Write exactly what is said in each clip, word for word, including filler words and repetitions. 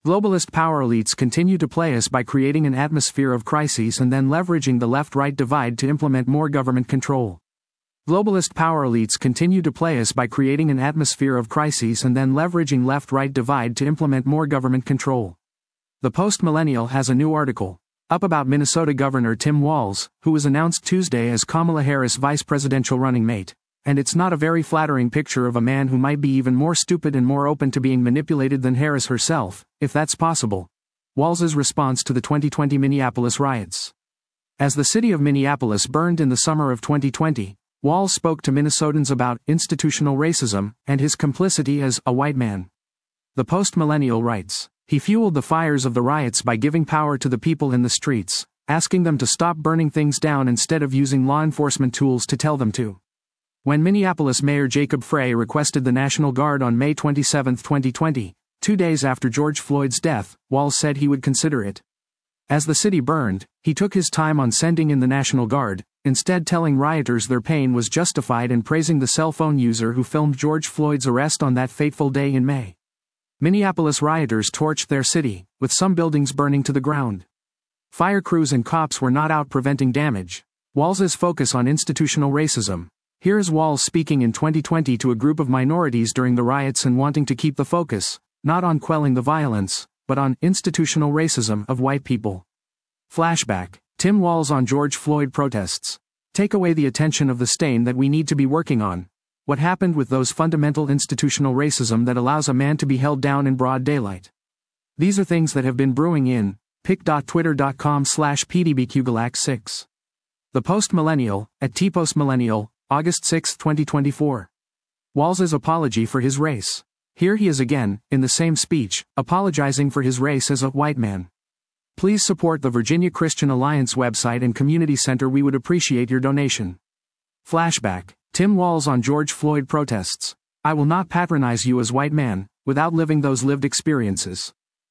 Globalist power elites continue to play us by creating an atmosphere of crises and then leveraging the left-right divide to implement more government control. Globalist power elites continue to play us by creating an atmosphere of crises and then leveraging left-right divide to implement more government control. The Post-Millennial has a new article up about Minnesota Governor Tim Walz, who was announced Tuesday as Kamala Harris' vice presidential running mate. And it's not a very flattering picture of a man who might be even more stupid and more open to being manipulated than Harris herself, if that's possible. Walz's response to the twenty twenty Minneapolis riots. As the city of Minneapolis burned in the summer of twenty twenty, Walz spoke to Minnesotans about institutional racism and his complicity as a white man. The Post-Millennial writes, he fueled the fires of the riots by giving power to the people in the streets, asking them to stop burning things down instead of using law enforcement tools to tell them to. When Minneapolis Mayor Jacob Frey requested the National Guard on May twenty-seventh, twenty twenty, two days after George Floyd's death, Walz said he would consider it. As the city burned, he took his time on sending in the National Guard, instead telling rioters their pain was justified and praising the cell phone user who filmed George Floyd's arrest on that fateful day in May. Minneapolis rioters torched their city, with some buildings burning to the ground. Fire crews and cops were not out preventing damage. Walz's focus on institutional racism. Here is Walz speaking in twenty twenty to a group of minorities during the riots and wanting to keep the focus, not on quelling the violence, but on institutional racism of white people. Flashback. Tim Walz on George Floyd protests. Take away the attention of the stain that we need to be working on. What happened with those fundamental institutional racism that allows a man to be held down in broad daylight? These are things that have been brewing in pic.twitter.com slash pdbqgalax six. The Post-Millennial, at tpostmillennial, August sixth, twenty twenty-four. Walz's apology for his race. Here he is again, in the same speech, apologizing for his race as a white man. Please support the Virginia Christian Alliance website and community center. We would appreciate your donation. Flashback. Tim Walz on George Floyd protests. I will not patronize you as white man, without living those lived experiences.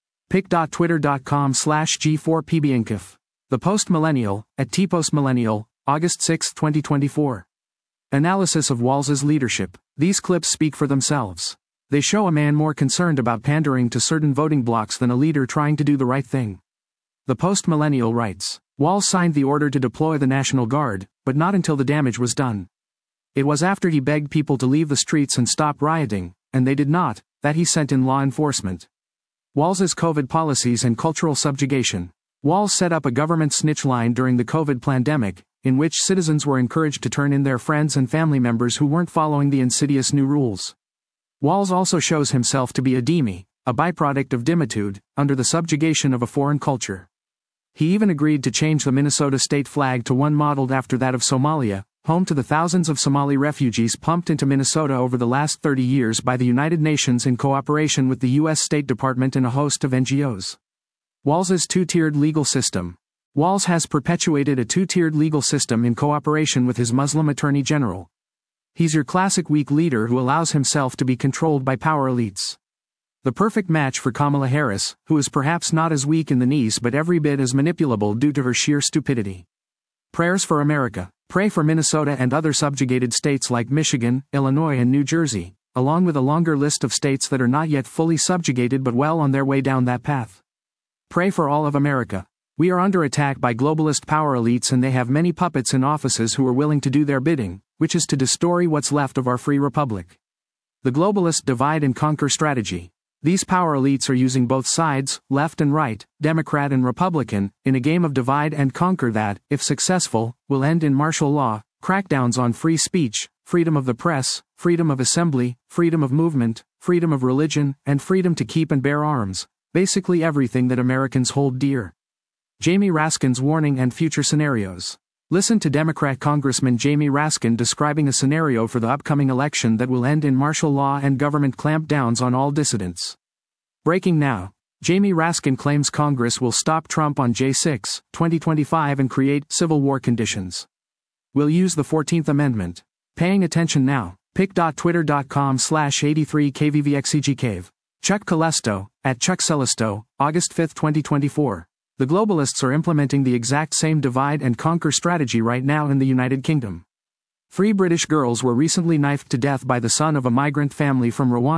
pic.twitter.com slash g4pbinkif. The Post-Millennial, at tpostmillennial, August sixth, twenty twenty-four. Analysis of Walz's leadership. These clips speak for themselves. They show a man more concerned about pandering to certain voting blocs than a leader trying to do the right thing. The Post-Millennial writes, Walz signed the order to deploy the National Guard, but not until the damage was done. It was after he begged people to leave the streets and stop rioting, and they did not, that he sent in law enforcement. Walz's COVID policies and cultural subjugation. Walz set up a government snitch line during the COVID pandemic, in which citizens were encouraged to turn in their friends and family members who weren't following the insidious new rules. Walz also shows himself to be a dhimmi, a byproduct of dhimmitude, under the subjugation of a foreign culture. He even agreed to change the Minnesota state flag to one modeled after that of Somalia, home to the thousands of Somali refugees pumped into Minnesota over the last thirty years by the United Nations in cooperation with the U S State Department and a host of N G Os. Walz's two-tiered legal system. Walz has perpetuated a two-tiered legal system in cooperation with his Muslim Attorney General. He's your classic weak leader who allows himself to be controlled by power elites. The perfect match for Kamala Harris, who is perhaps not as weak in the knees but every bit as manipulable due to her sheer stupidity. Prayers for America. Pray for Minnesota and other subjugated states like Michigan, Illinois and New Jersey, along with a longer list of states that are not yet fully subjugated but well on their way down that path. Pray for all of America. We are under attack by globalist power elites and they have many puppets in offices who are willing to do their bidding, which is to destroy what's left of our free republic. The globalist divide and conquer strategy. These power elites are using both sides, left and right, Democrat and Republican, in a game of divide and conquer that, if successful, will end in martial law, crackdowns on free speech, freedom of the press, freedom of assembly, freedom of movement, freedom of religion, and freedom to keep and bear arms, basically everything that Americans hold dear. Jamie Raskin's warning and future scenarios. Listen to Democrat Congressman Jamie Raskin describing a scenario for the upcoming election that will end in martial law and government clampdowns on all dissidents. Breaking now. Jamie Raskin claims Congress will stop Trump on January sixth, twenty twenty-five and create civil war conditions. We'll use the fourteenth Amendment. Paying attention now. pic.twitter.com slash 83kvvxcgcave. Chuck Calesto, at Chuck Celesto, August fifth, twenty twenty-four. The globalists are implementing the exact same divide and conquer strategy right now in the United Kingdom. Three British girls were recently knifed to death by the son of a migrant family from Rwanda,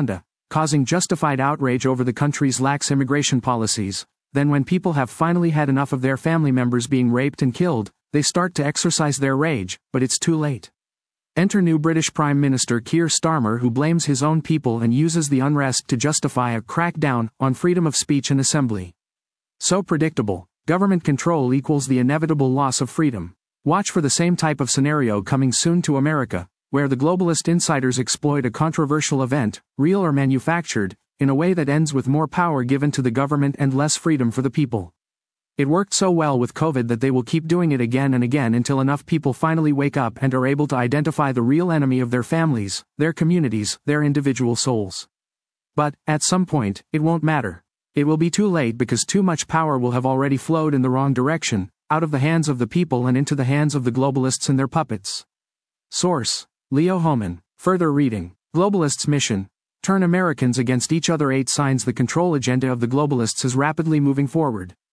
causing justified outrage over the country's lax immigration policies. Then when people have finally had enough of their family members being raped and killed, they start to exercise their rage, but it's too late. Enter new British Prime Minister Keir Starmer, who blames his own people and uses the unrest to justify a crackdown on freedom of speech and assembly. So predictable, government control equals the inevitable loss of freedom. Watch for the same type of scenario coming soon to America, where the globalist insiders exploit a controversial event, real or manufactured, in a way that ends with more power given to the government and less freedom for the people. It worked so well with COVID that they will keep doing it again and again until enough people finally wake up and are able to identify the real enemy of their families, their communities, their individual souls. But, at some point, it won't matter. It will be too late because too much power will have already flowed in the wrong direction, out of the hands of the people and into the hands of the globalists and their puppets. Source: Leo Hohmann. Further reading. Globalists' mission: turn Americans against each other. Eight signs the control agenda of the globalists is rapidly moving forward.